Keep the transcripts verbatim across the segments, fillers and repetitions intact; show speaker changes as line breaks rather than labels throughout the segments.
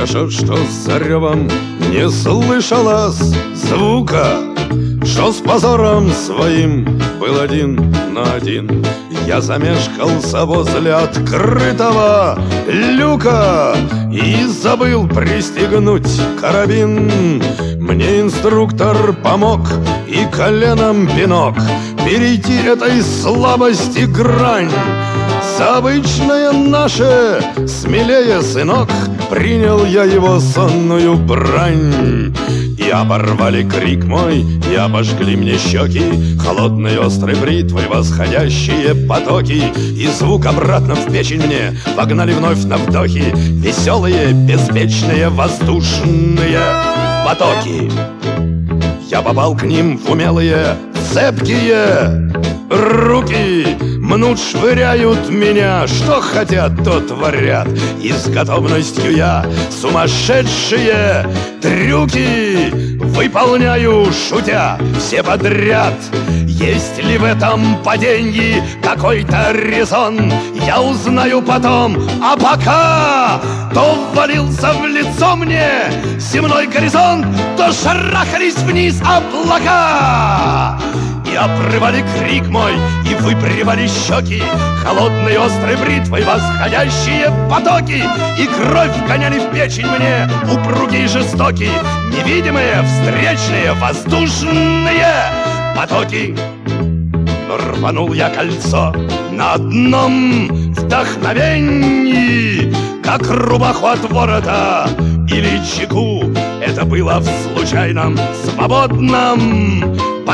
Хорошо, что за ревом не слышалось звука, что с позором своим был один на один. Я замешкался возле открытого люка и забыл пристегнуть карабин. Мне инструктор помог и коленом пинок перейти этой слабости грань. За обычное наше смелее, сынок, принял я его сонную брань. И оборвали крик мой, и обожгли мне щеки холодной острой бритвой восходящие потоки. И звук обратно в печень мне вогнали вновь на вдохи веселые, беспечные, воздушные потоки. Я попал к ним в умелые, цепкие руки. Мнут, швыряют меня, что хотят, то творят. И с готовностью я сумасшедшие трюки выполняю, шутя, все подряд. Есть ли в этом падении какой-то резон, я узнаю потом, а пока то ввалился в лицо мне земной горизонт, то шарахались вниз облака. И обрывали крик мой, и выпрямали щеки холодной острой бритвой восходящие потоки. И кровь гоняли в печень мне упругие и жестокие невидимые встречные воздушные потоки. Но рванул я кольцо на одном вдохновении, как рубаху от ворота или чеку. Это было в случайном свободном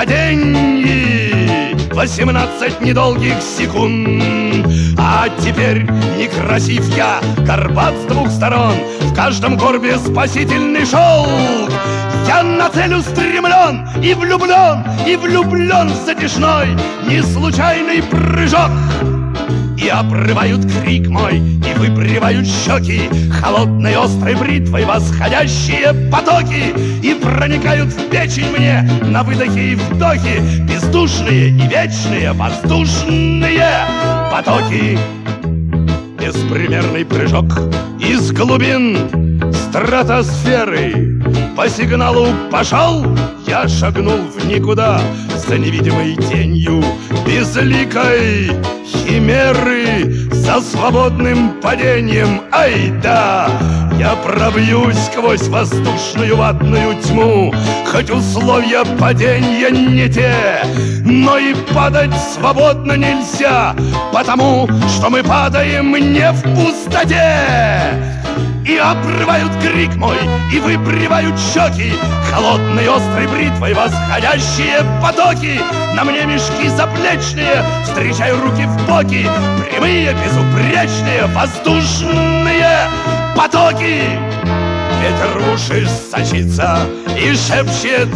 падении восемнадцать недолгих секунд. А теперь некрасив я, горбат с двух сторон, в каждом горбе спасительный шелк. Я на цель устремлен и влюблен, и влюблен в затяжной неслучайный прыжок. И обрывают крик мой, и выпрямляют щеки холодной острой бритвой восходящие потоки. И проникают в печень мне на выдохе и вдохе бездушные и вечные воздушные потоки. Беспримерный прыжок из глубин стратосферы. По сигналу пошел, я шагнул в никуда за невидимой тенью безликой химеры. За свободным падением, ай да, я пробьюсь сквозь воздушную ватную тьму. Хоть условия падения не те, но и падать свободно нельзя, потому что мы падаем не в пустоте. И обрывают крик мой, и выпрямляют щеки холодной острой бритвой восходящие потоки. На мне мешки заплечные, встречаю руки в боки, прямые, безупречные, воздушные потоки. Ветер в уши сочится и шепчет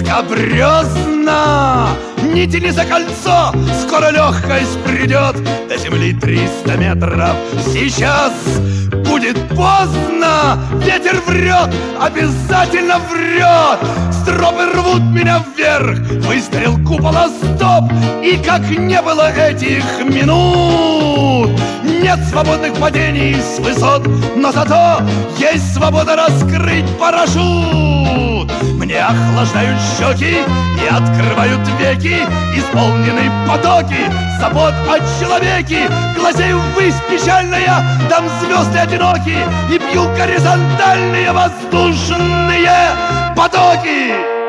скабрезно: не тяни за кольцо, скоро легкость придет. До земли триста метров, сейчас будет поздно. Ветер врет, обязательно врет. Стропы рвут меня вверх, выстрел купола, стоп. И как не было этих минут, нет свободных падений с высот, но зато есть свобода раскрыть парашют. Мне охлаждают щеки и открывают веки исполненные потоки забот о человеке. Глазею ввысь печальная, там звезды одиноки, и бью горизонтальные воздушные потоки.